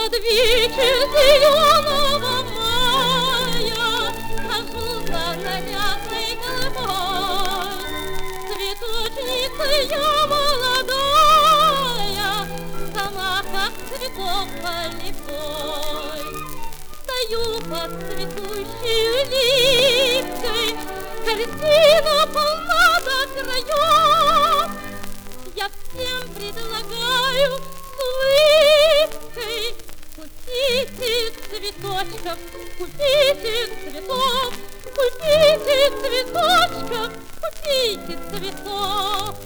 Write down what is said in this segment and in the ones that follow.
Под вечер зеленого мая ожила нарядной головой. Цветочница я молодая, сама как цветок полевой. Стою под цветущей липкой, корзина полна до краев. Я всем предлагаю с улыбкой: купите цветочков, купите цветов, купите цветочков, купите цветов.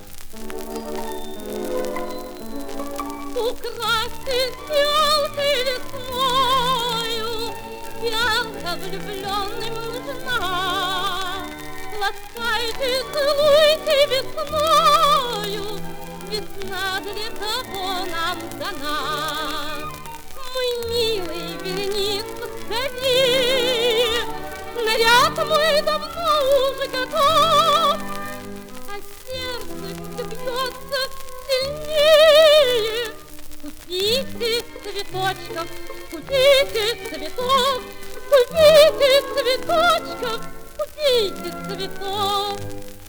Украсьте фиалкой весною, фиалка влюбленным нужна. Ласкайте, целуйте весною, весна для того нам дана. Мой милый, вернись поскорее, наряд мой давно уже готов, а сердце все бьется сильнее. Купите цветочков, купите цветов, купите цветочков, купите цветов.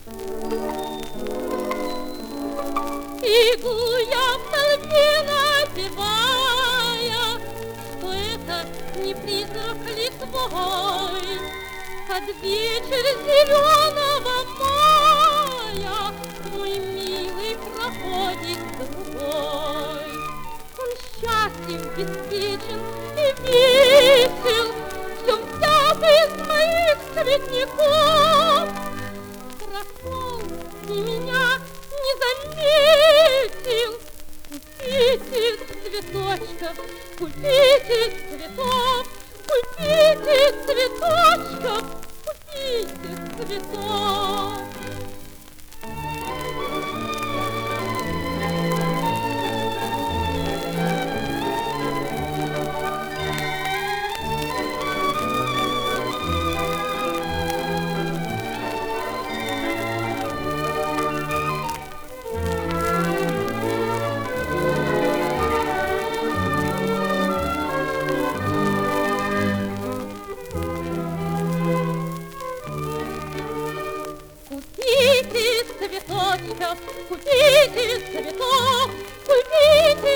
Иду я в толпе напевая, что это не призрак ли твой. Под вечер зеленого мая мой милый проходит другой. Он счастлив, беспечен и весел, все взят из моих цветников. Прошел и меня не заметил. Купите цветочков, купите цветов, купите цветочков, купите цветов. Купите цветочков, купите цветов, купите